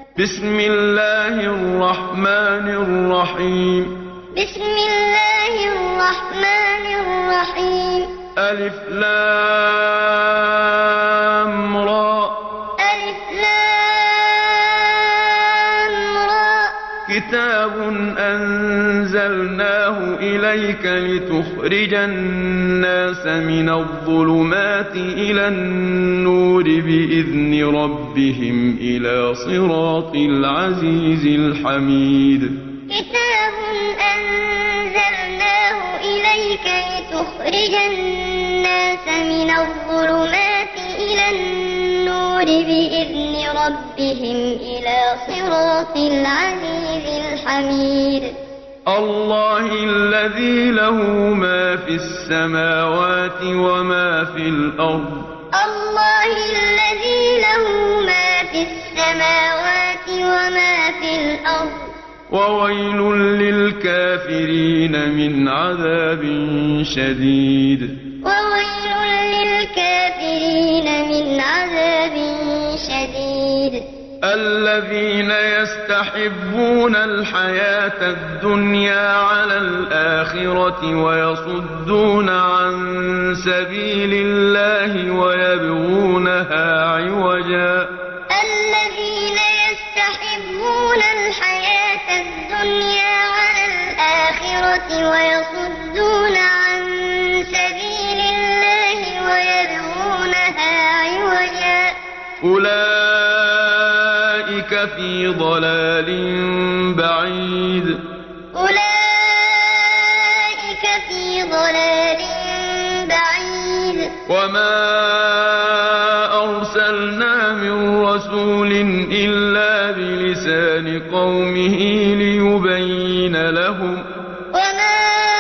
بسم الله الرحمن الرحيم. بسم الله الرحمن الرحيم. ألف لام را. ألف لام را. كتاب أنزلناه إليك لتخرج الناس من الظلمات إلى النور بإذن ربهم إلى صراط العزيز الحميد. كتاب أنزلناه إليك لتخرج الناس من الظلمات إلى النور بإذن ربهم إلى صراط العزيز الحميد. الله الذي له ما في السماوات وما في الأرض. الله الذي له ما في السماوات وما في الأرض. وويل للكافرين من عذاب شديد. وويل للكافرين من عذاب شديد. الذين يستحبون الحياة الدنيا على الآخرة ويصدون عن سبيل الله ويبغونها عوجا. الذين يستحبون الحياة الدنيا على الآخرة ويصدون عن سبيل الله ويبغونها عوجا. أولئك في ضلال بعيد. أولئك في ضلال بعيد. وما أرسلنا من رسول إلا بلسان قومه ليبين لهم. وما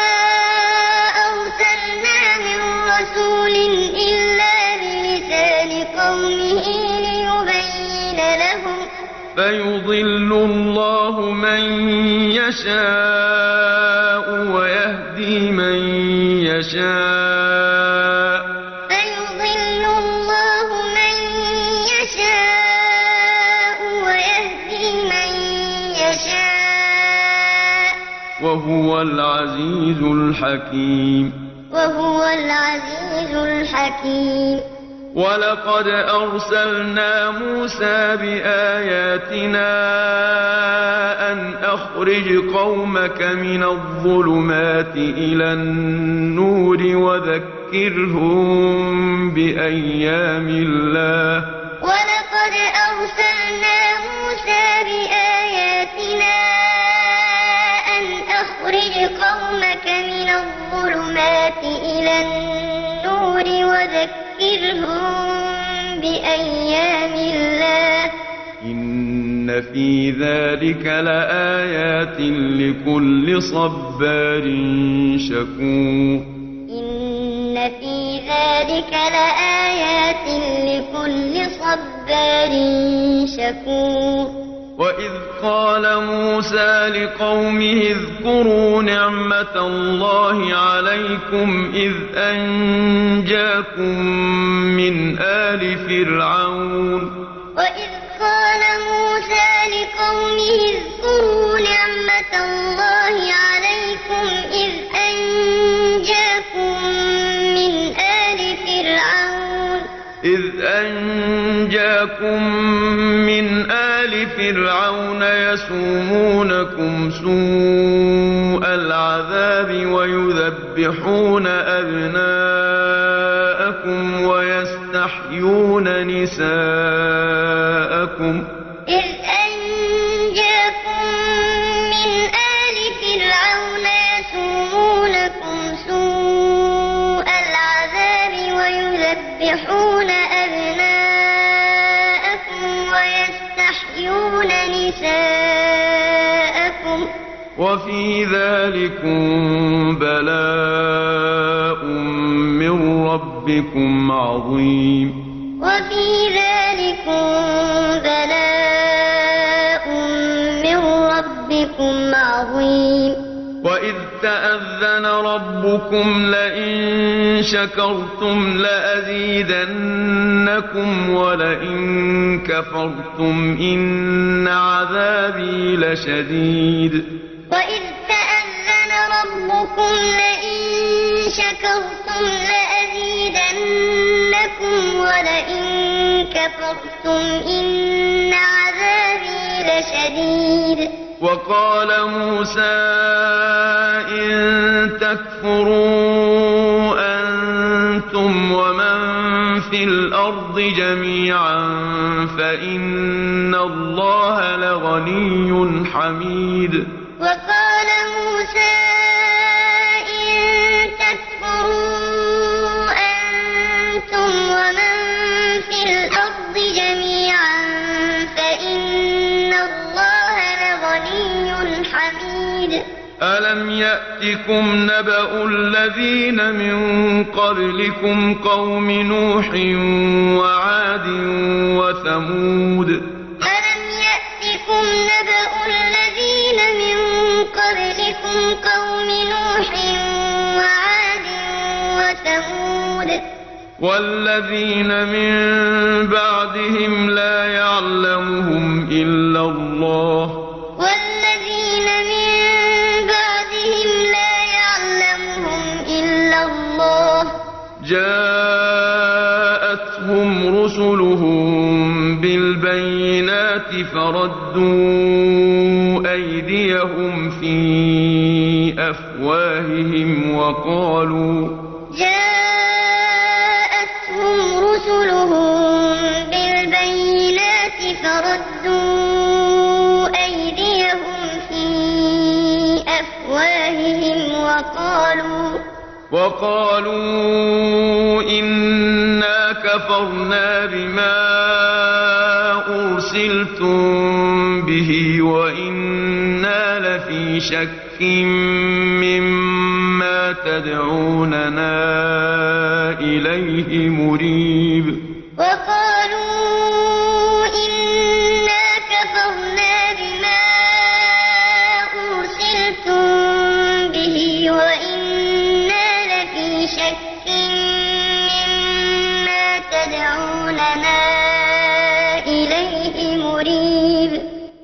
أرسلنا من رسول إلا بلسان قومه ليبين لهم. فيضل الله من يشاء ويهدي من يشاء. فيضل الله من يشاء ويهدي من يشاء. وهو العزيز الحكيم. وهو العزيز الحكيم. ولقد أرسلنا موسى بآياتنا أن أخرج قومك من الظلمات إلى النور وذكرهم بأيام الله. ولقد أرسلنا موسى بآياتنا أن أخرج قومك من الظلمات إلى النور وذكرهم بأيام الله. إن في ذلك لآيات لكل صبار شكور. إن في ذلك لآيات لكل صبار شكور. وإذ قال موسى لقومه اذكروا نعمة الله عليكم إذ أنجاكم من آل فرعون. وإذ قال موسى لقومه اذكروا نعمة الله عليكم إذ أنجاكم من آل فرعون. إذ أنجاكم من آل فرعون يسومونكم سوء العذاب ويذبحون أبناءكم ويستحيون نساءكم. إذ أنجاكم من آل فرعون يسومونكم سوء العذاب ويذبحون أبناءكم ويستحيون نساءكم. وفي ذلكم بلاء من ربكم عظيم. وفي ذلكم بلاء من ربكم عظيم. وإذ تأذن ربكم لئن شكرتم لأزيدنكم ولئن كفرتم إن عذابي لشديد وإذ تأذن ربكم لئن شكرتم لأزيدنكم ولئن كفرتم إن عذابي لشديد وقال موسى إن تكفروا أنتم ومن في الأرض جميعا فإن الله لغني حميد وقال موسى إن تكفروا أنتم ومن في الأرض جميعا فإن الله لغني حميد ألم يأتكم نبأ الذين من قبلكم قوم نوح وعاد وثمود ألم يأتكم نبأ الذين من قبلكم قوم نوح وعاد وثمود والذين من بعدهم لا يعلمهم إلا الله والذين من بعدهم لا يعلمهم إلا الله جاءتهم رسلهم بالبينات فردوا أيديهم في أفواههم جاءتهم رسلهم بالبينات فردوا أيديهم في أفواههم وقالوا إنا كفرنا بما أرسلتم به وإنا لفي شك مما تدعوننا إليه مريب وقالوا إنا كفرنا بما أرسلتم به وإنا لفي شك مما تدعوننا إليه مريب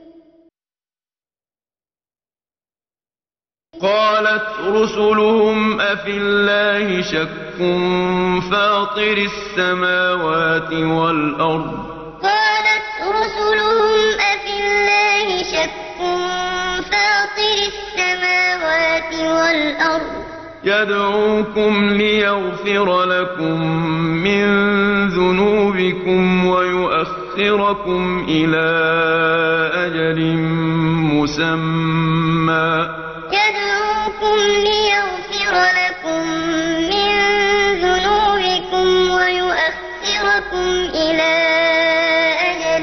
قالت رسلهم أفي الله شك فاطر السماوات والأرض قالت رسلهم أفي الله شك فاطر السماوات والأرض يدعوكم ليغفر لكم من ذنوبكم ويؤخركم إلى أجل مسمى يدعوكم ليغفر لكم من ذنوبكم ويؤخركم إلى أجل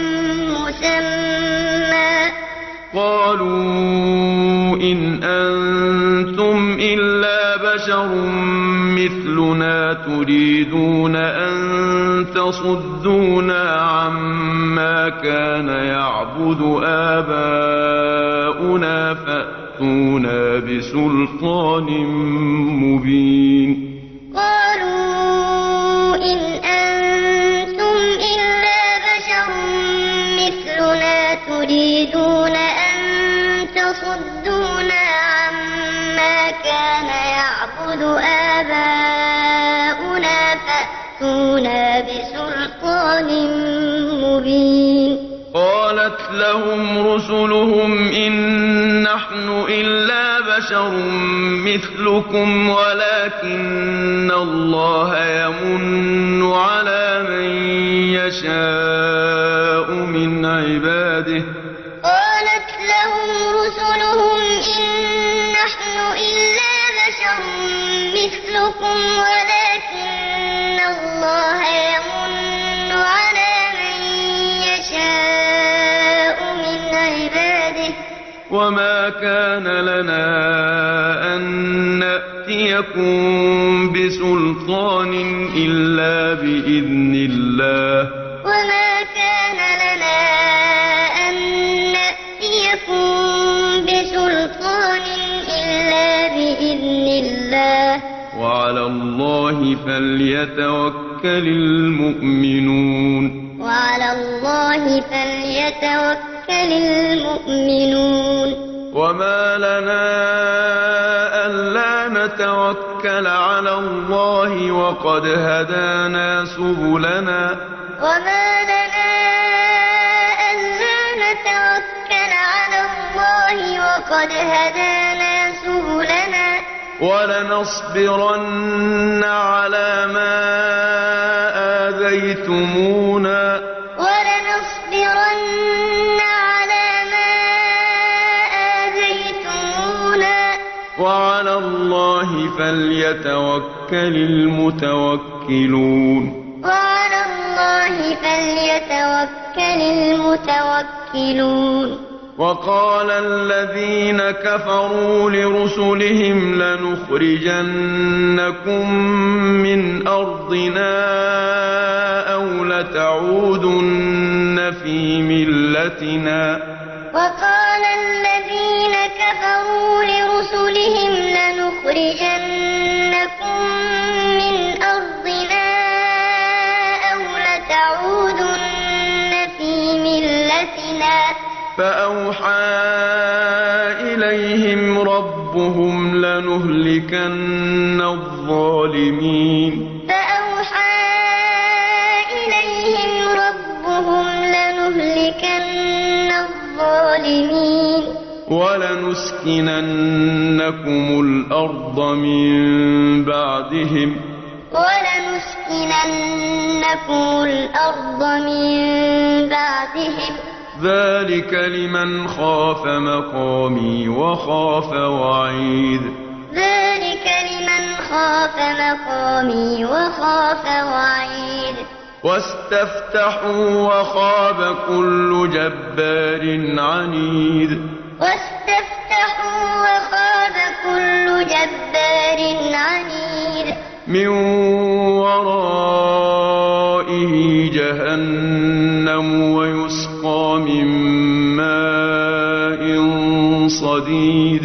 مسمى قالوا إن أنتم إلا بشر مثلنا تريدون أن تصدونا عما كان يعبد آباؤنا فأتونا بسلطان مبين قالوا إن أنتم إلا بشر مثلنا تريدون أن تصدونا عما كان يعبد آباؤنا فأتونا بسلطان مبين قالت لهم رسلهم إن نحن إلا بشر مثلكم ولكن الله يمن على من يشاء من عباده قالت لهم رسلهم إن نحن إلا بشر مثلكم ولكن الله يمن على من يشاء من عباده وما كان لنا أن نأتيكم بسلطان إلا بإذن الله وما كان لنا أن نأتيكم بسلطان إلا فليتوكل المؤمنون وعلى الله فليتوكل المؤمنون وما لنا ألا نتوكل على الله وقد هدانا سبلنا وما لنا ألا نتوكل على الله وقد هدانا سبلنا ولنصبرن على ما آذيتمونا وعلى الله فليتوكل المتوكلون وعلى الله فليتوكل المتوكلون وقال الذين كفروا لرسلهم لنخرجنكم من أرضنا أو لتعودن في ملتنا وقال الذين كفروا لرسلهم لنخرجنكم من أرضنا أو لتعودن في ملتنا فأوحى إليهم ربهم لنهلكن الظالمين ولنسكننكم الأرض من بعدهم ذلك لمن خاف مقامي وخاف وعيد واستفتحوا وخاب كل جبار عنيد من ورائه جهنم ويسقى من ماء صديد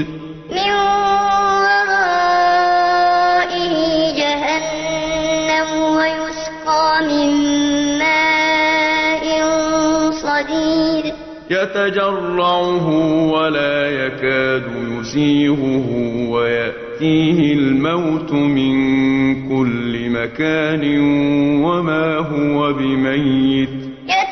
يتجرعه ولا يكاد يسيغه ويأتيه الموت من كل مكان وما هو بميت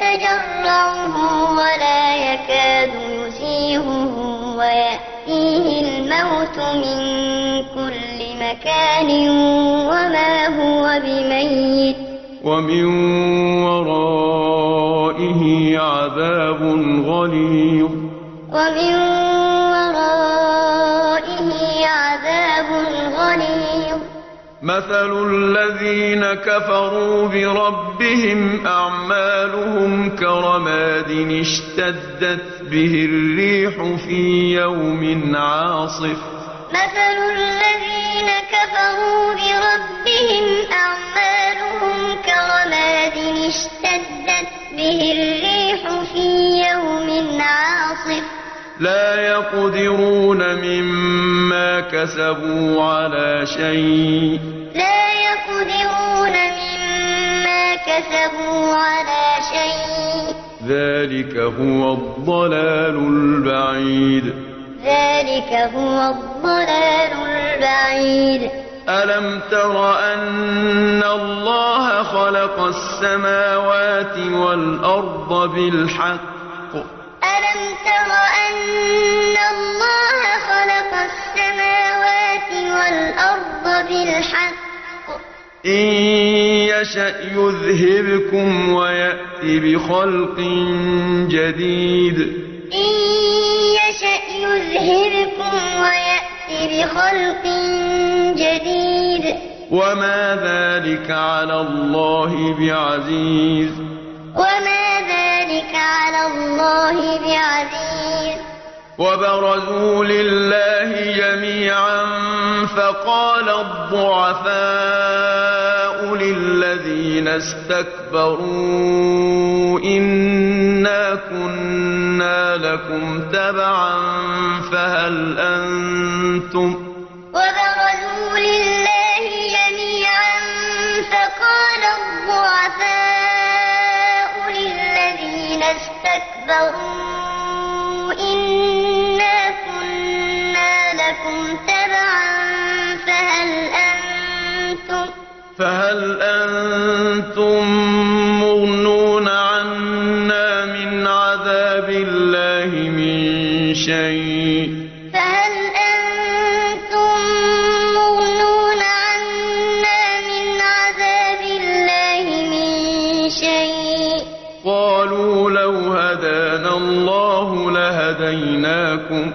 ومن ورائه عذاب غليظ مثل الذين كفروا بربهم أعمالهم كرماد اشتدت به الريح في يوم عاصف لا يقدرون مما كسبوا على شيء ذلك هو الضلال البعيد ألم تر أن الله خلق السماوات والأرض بالحق إن يشأ يذهبكم ويأت بخلق جديد وما ذلك على الله بعزيز وبرزوا لله جميعا فقال الضعفاء للذين استكبروا إنا كنا لكم تبعا فهل أنتم كفروا إنا كنا لكم تبعا فهل أنتم مغنون عنا من عذاب الله من شيء فهل أنتم مغنون عنا من عذاب الله من شيء قالوا لو هدانا الله لهديناكم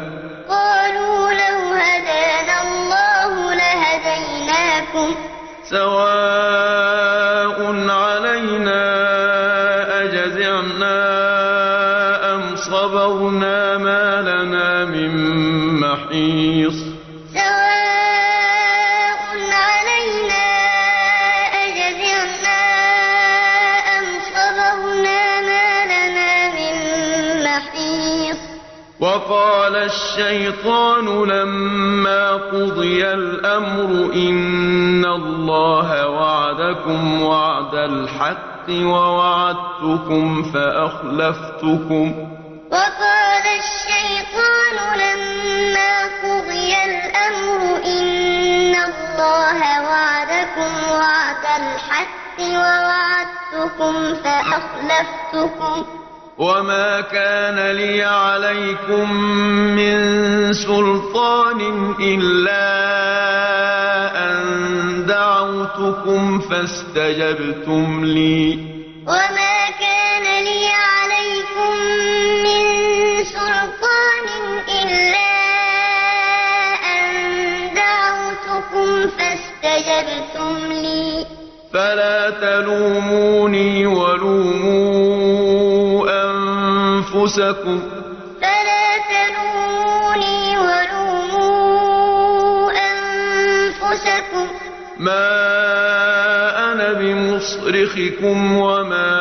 سواء علينا أجزعنا أم صبرنا ما لنا من محيص سواء علينا أجزعنا أم صبرنا ما لنا من محيص وقال الشيطان لما قضي الأمر إن الله وعدكم وعد الحق ووعدتكم فأخلفتكم وقال الشيطان لما قضي الأمر إن الله وعدكم وعد الحق ووعدتكم فأخلفتكم وما كان لي عليكم من سلطان إلا أن دعوتكم فاستجبتم لي وما كان لي عليكم من سلطان إلا أن دعوتكم فاستجبتم لي فلا تلوموني ولوموا أنفسكم ما أنا بمصرخكم وما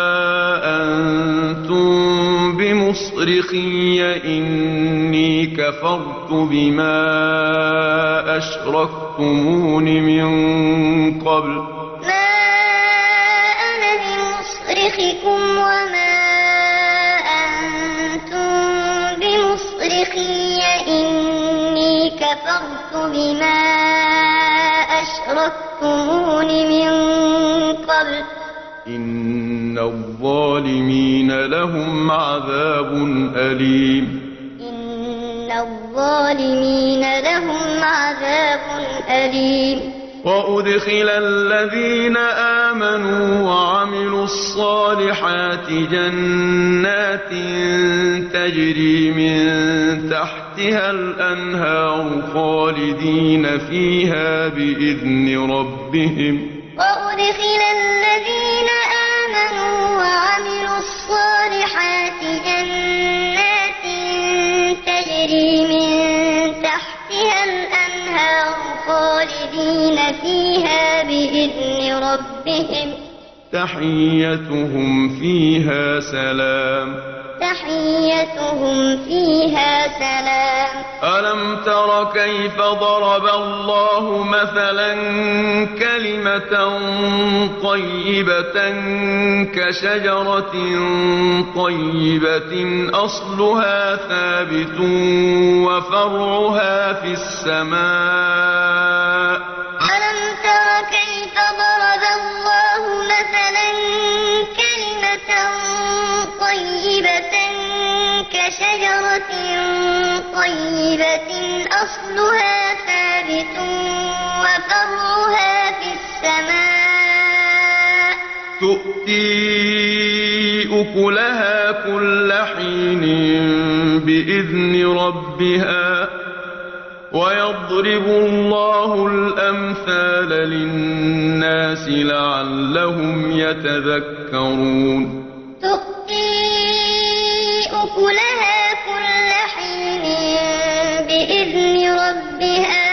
أنتم بمصرخي إني كفرت بما أشركتمون من قبل ما أنا بمصرخكم وما أنتم بمصرخي إني كفرت بما أشركتمون من قبل إن الظالمين لهم عذاب أليم إن الظالمين لهم عذاب أليم وأدخل الذين آمنوا وعملوا الصالحات جنات تجري من تحتها الأنهار خالدين فيها بإذن ربهم وأدخل الذين آمنوا وعملوا الصالحات جنات تجري من تحتها الأنهار خالدين فيها بإذن ربهم تحيتهم فيها سلام ألم تر كيف ضرب الله مثلا كلمة طيبة كشجرة طيبة أصلها ثابت وفرعها في السماء ألم تر كيف ضرب الله مثلا كلمة طيبة كشجرة طيبة أصلها ثابت وفرعها في السماء تؤتي أكلها كل حين بإذن ربها ويضرب الله الأمثال للناس لعلهم يتذكرون تؤتي أكلها كل حين بإذن ربها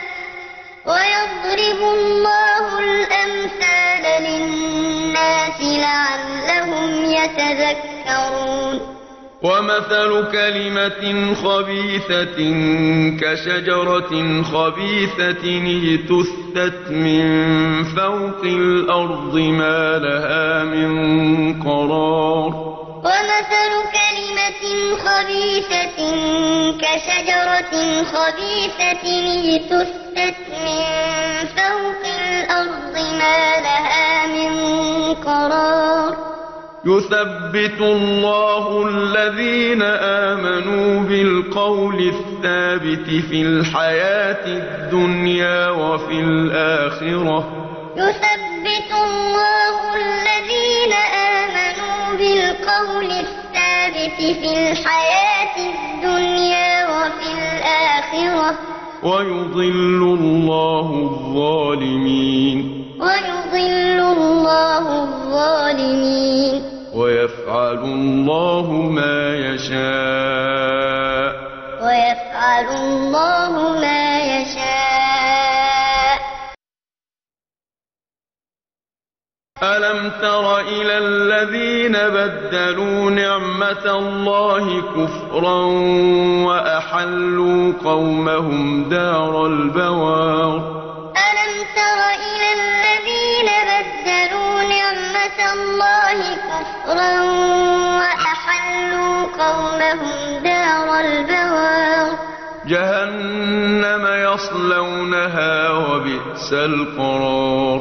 ويضرب الله الأمثال للناس لعلهم يتذكرون ومثل كلمة خبيثة كشجرة خبيثة اجتثت من فوق الأرض ما لها من قرار ومثل كلمة خبيثة كشجرة خبيثة اجتثت من فوق الأرض ما لها من قرار يثبت الله الذين آمنوا بالقول الثابت في الحياة الدنيا وفي الآخرة يثبت الله الذين آمنوا بالقول الثابت في الحياة الدنيا وفي الآخرة ويضل الله الظالمين ويفعل الله ما يشاء ألم تر إلى الذين بدلوا نعمة الله كفرا وأحلوا قومهم دار البوار ألم تر إلى الذين بدلوا نعمة الله كفرا وأحلوا قومهم دار البوار جهنم يصلونها وبئس القرار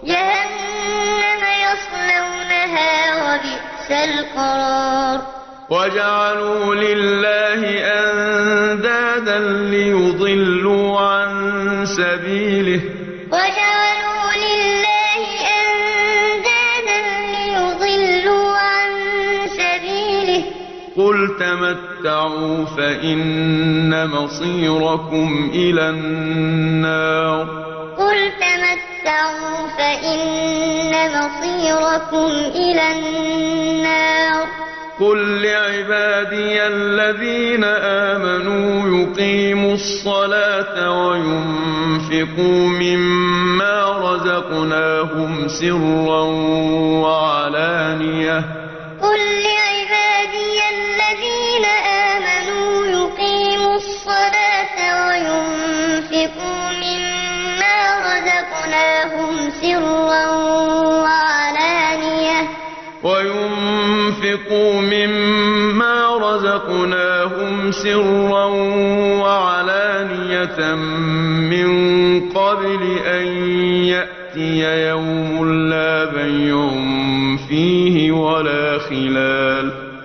وجعلوا لله أندادا ليضلوا عن سبيله قل تمتعوا فإن مصيركم إلى النار قل لعبادي الذين آمنوا يقيموا الصلاة وينفقوا مما رزقناهم سرا وعلانية من قبل أن يأتي يوم لا بيع فيه ولا خلال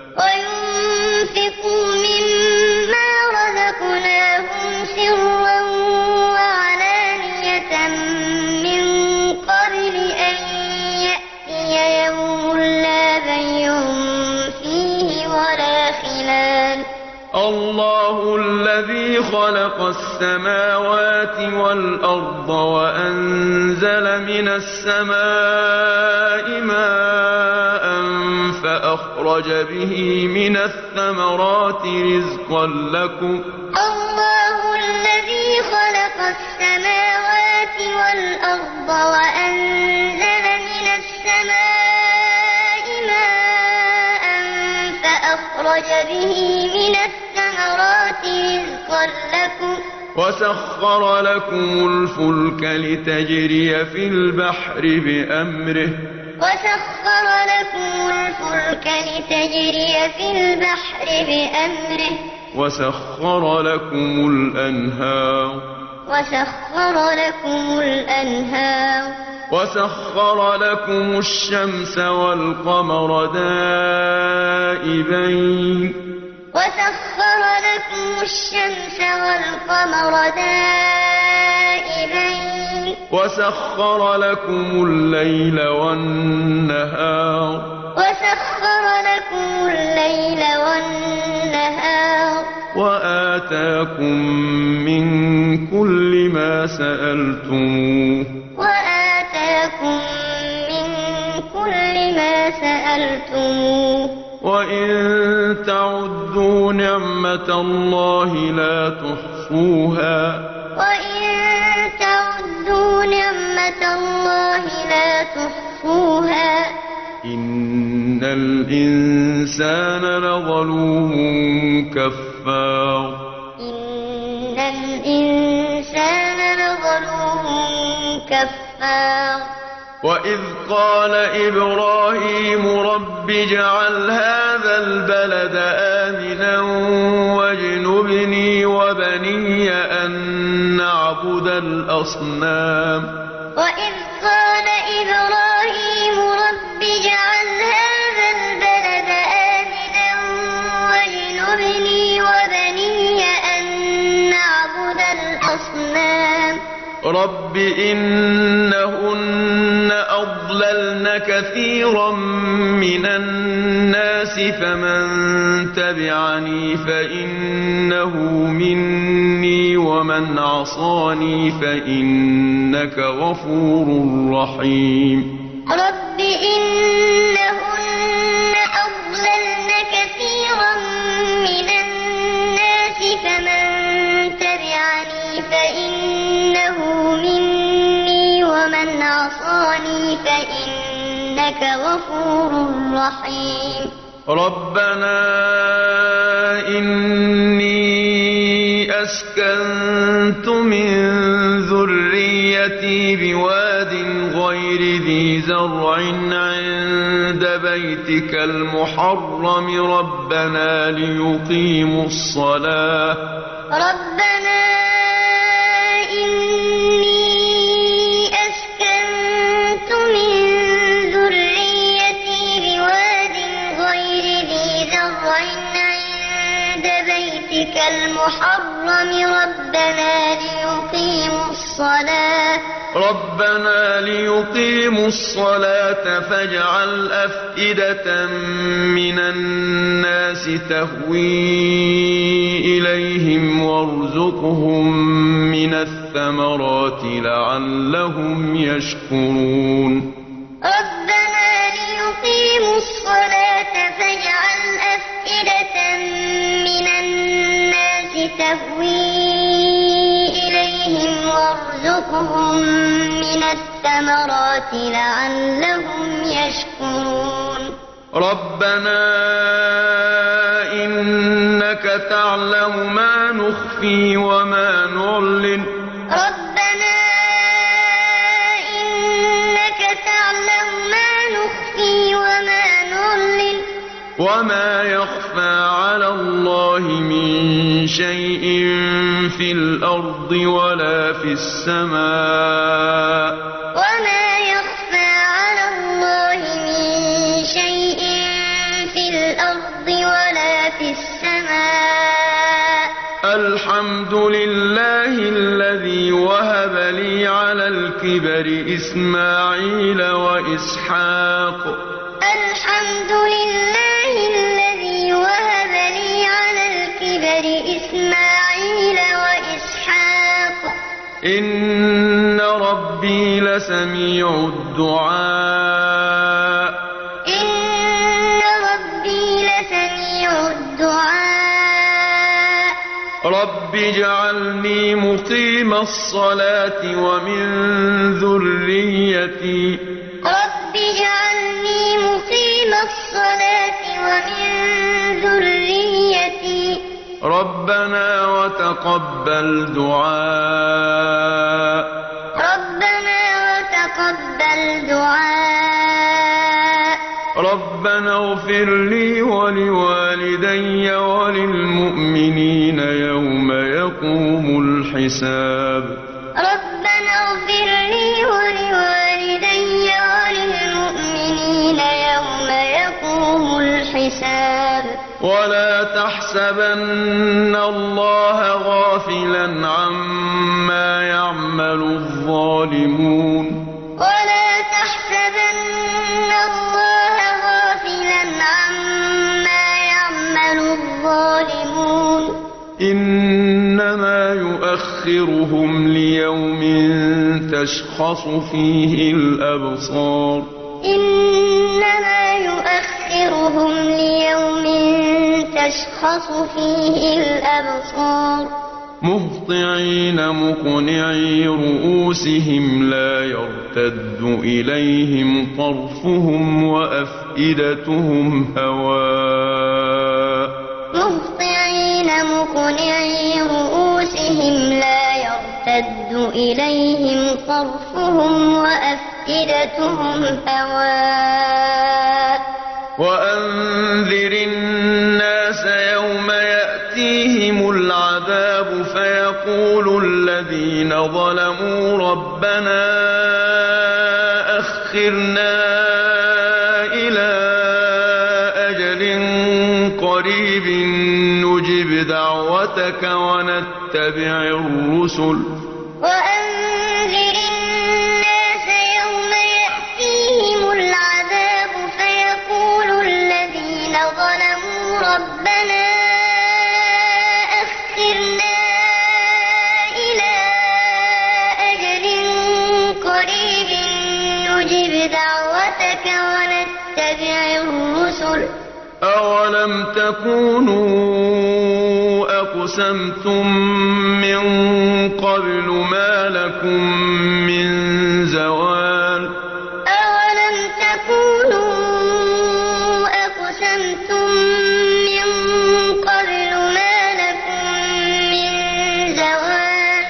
الله الذي خلق السماوات والأرض وأنزل من السماء ماء فأخرج به من الثمرات رزقا لكم الله الذي خلق السماوات والأرض وأنزل من السماء ماء فأخرج به من الثمرات رزقا لكم وسخر لكم الفلك لتجري في البحر بأمره وسخر لكم الأنهار وسخر لكم الشمس والقمر دائبين وسخر لكم الليل والنهار وآتاكم من كل ما سألتموه وإن تعدوا نعمة الله لا تحصوها إن الإنسان لظلوم كفار وإذ قال إبراهيم رب اجعل هذا البلد آمنا واجنبني وبني أن نعبد الأصنام وإذ قال إبراهيم رب اجعل هذا البلد آمنا واجنبني وبني أن نعبد الأصنام رب إنهن أضللن كثيرا من الناس فمن تبعني فإنه مني ومن عصاني فإنك غفور رحيم رب إنهن أضللن كثيرا من الناس فمن تبعني فإنه مني ومن عصاني فإنك غفور رحيم ربنا إني أسكنت من ذريتي بواد غير ذي زرع عند بيتك المحرم ربنا ليقيموا الصلاة ربنا إني أسكنت من ذريتي بواد غير ذي زرع عند بيتك المحرم ربنا ليقيموا الصلاة فاجعل أفئدة من الناس تهوي إليهم وارزقهم من الثمرات لعلهم يشكرون ربنا ليقيموا الصلاة فاجعل أفئدة من الناس تهوي إليهم وارزقهم من الثمرات لعلهم يشكرون ربنا إنك تعلم ما نخفي وما نعلن ربنا إنك تعلم ما نخفي وما نعلن وما يخفى على الله من شيء في الأرض ولا في السماء وما يخفى على الله من شيء في الأرض ولا في السماء الحمد لله الذي وهب لي على الكبر إسماعيل وإسحاق الحمد لله الذي وهب لي على الكبر إسماعيل وإسحاق إن ربي لسميع الدعاء إن ربي لسميع الدعاء رب اجعلني مقيم الصلاة ومن ذريتي رب اجعلني مقيم الصلاة ومن ذريتي ربنا وتقبل دعاء ربنا وتقبل دعاء ربنا اغفر لي ولوالدي وللمؤمنين يوم يقوم الحساب ربنا اغفر لي ولوالدي وللمؤمنين يوم يقوم الحساب ولا تحسبن الله غافلا عما يعمل الظالمون ولا تحسبن الله غافلا عما يعمل الظالمون إنما يؤخرهم ليوم تشخص فيه الأبصار إنما يؤخرهم ليوم تشخص فيه الأبصار مهطعين مقنعي رؤوسهم لا يرتد إليهم طرفهم وأفئدتهم هواء مهطعين مقنعي رؤوسهم لا يرتد إليهم طرفهم وأفئدتهم وأفئدتهم هواء وأنذر الناس يوم يأتيهم العذاب فيقول الذين ظلموا ربنا أخرنا إلى أجل قريب نجب دعوتك ونتبع الرسل وأنذر الناس يوم يأتيهم العذاب فيقول الذين ظلموا ربنا أخرنا إلى أجل قريب نجب دعوتك ونتبع الرسل أولم تكونوا أقسمتم من قبل ما لكم من زوال أولم تكونوا أقسمتم من قبل ما لكم من زوال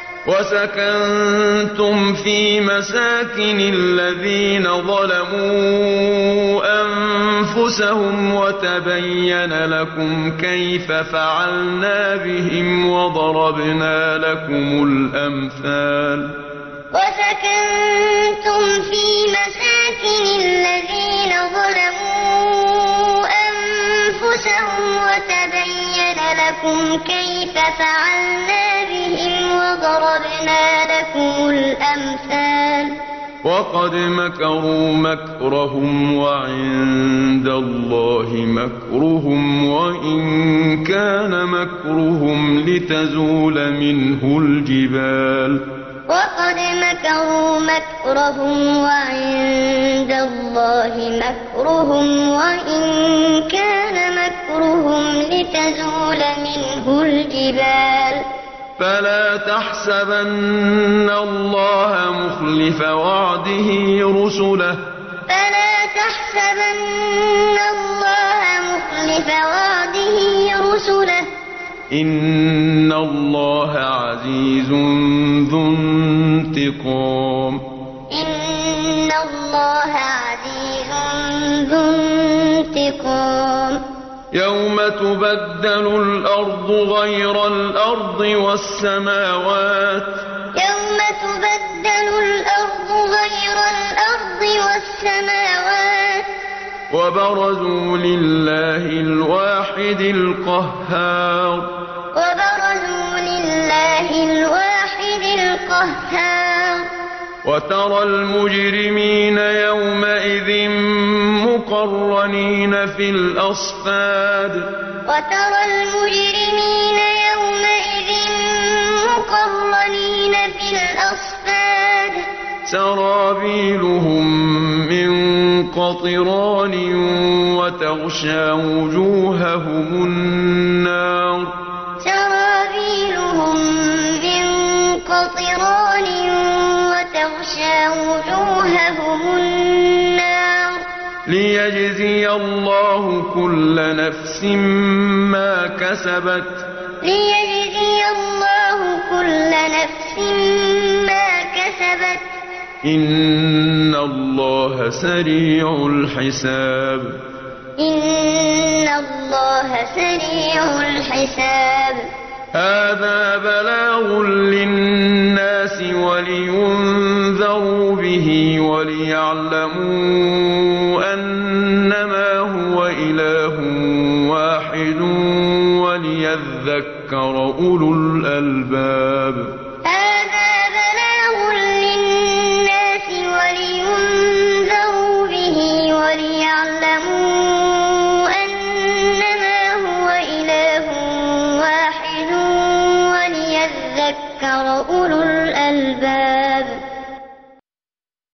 وسكنتم في مساكن الذين ظلموا أنفسهم وتبين لكم كيف فعلنا بهم وضربنا لكم الأمثال وسكنتم في مساكن الذين ظلموا أنفسهم وتبين لكم كيف فعلنا بهم وضربنا لكم الأمثال وقد مكروا مكرهم وعند الله مكرهم وإن كان مكرهم لتزول منه الجبال وقد مكروا مكرهم وعند الله مكرهم وإن كان مكرهم لتزول منه الجبال فلا تحسبن الله مخلف وعده رسله فلا تحسبن الله مخلف وعده رسله إن الله عزيز ذو انتقام إن الله عزيز ذو انتقام يوم تبدل الأرض غير الأرض والسماوات يوم تبدل الأرض غير الأرض والسماوات وبرزوا لله الواحد القهار وبرزوا لله الواحد القهار وترى المجرمين يومئذ مقرنين في الأصفاد وترى المجرمين يومئذ مقرنين في الأصفاد سرابيلهم من قطران وتغشى وجوههم النار سرابيلهم من قطران وتغشى وجوههم النار ليجزي الله كل نفس ما كسبت ليجزي الله كل نفس ما كسبت إن الله سريع الحساب إن الله سريع الحساب هذا بلاغ للناس ولينذروا به وليعلموا أنما هو إله واحد وليذكر أولو الألباب